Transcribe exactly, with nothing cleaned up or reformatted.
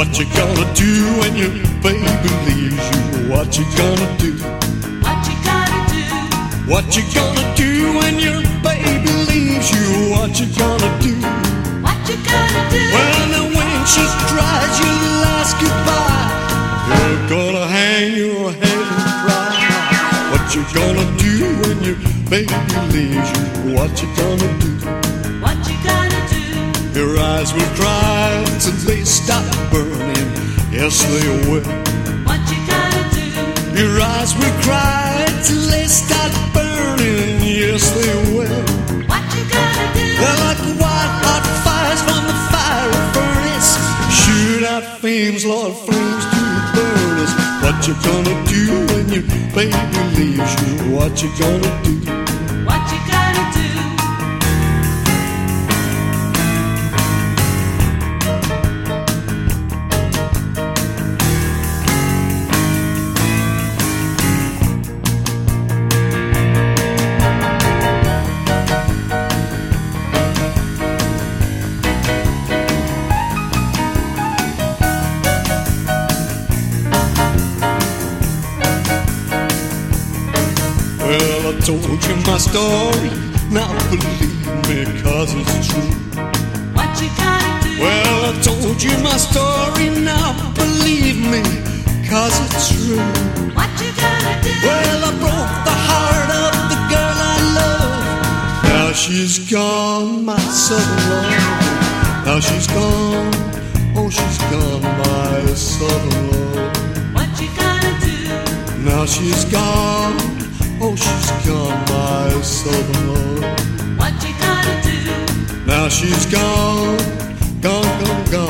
What you gonna do when your baby leaves you? What you gonna do? What you gonna do? What you gonna do when your baby leaves you? What you gonna do? What you gonna do? When the windshield dries, you'll ask goodbye. You're gonna hang your head and cry. What you gonna do when your baby leaves you? What you gonna do? What you gonna do? Your eyes will cry till they stop burning. Yes, they will. What you gonna do? Your eyes will cry till they stop burning. Yes, they will. What you gonna do? They're like white hot fires from the fiery furnace. Shoot out flames, Lord, flames to burn us. What you gonna do when your baby leaves you? What you gonna do? What you gonna do? Well, I told you my story, now believe me, cause it's true. What you gonna do? Well, I told you my story, now believe me, cause it's true. What you gonna do? Well, I broke the heart of the girl I love. Now she's gone, my southern love. Now she's gone, oh she's gone, my southern love. What you gonna do? Now she's gone, oh she's gone, my southern love. What you gonna do? Now she's gone, gone, gone, gone.